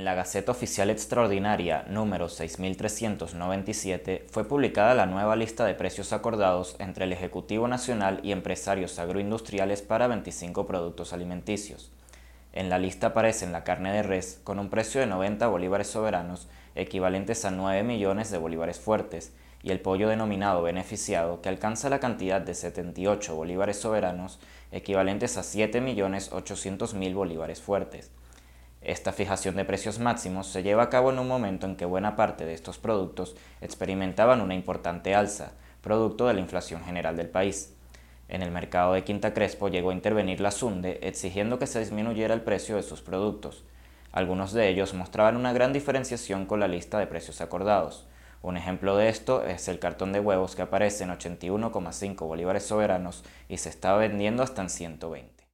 En la Gaceta Oficial Extraordinaria número 6397 fue publicada la nueva lista de precios acordados entre el Ejecutivo Nacional y empresarios agroindustriales para 25 productos alimenticios. En la lista aparecen la carne de res con un precio de 90 bolívares soberanos, equivalentes a 9 millones de bolívares fuertes, y el pollo denominado beneficiado, que alcanza la cantidad de 78 bolívares soberanos, equivalentes a 7.800.000 bolívares fuertes. Esta fijación de precios máximos se lleva a cabo en un momento en que buena parte de estos productos experimentaban una importante alza, producto de la inflación general del país. En el mercado de Quinta Crespo llegó a intervenir la SUNDE exigiendo que se disminuyera el precio de sus productos. Algunos de ellos mostraban una gran diferenciación con la lista de precios acordados. Un ejemplo de esto es el cartón de huevos, que aparece en 81,5 bolívares soberanos y se está vendiendo hasta en 120.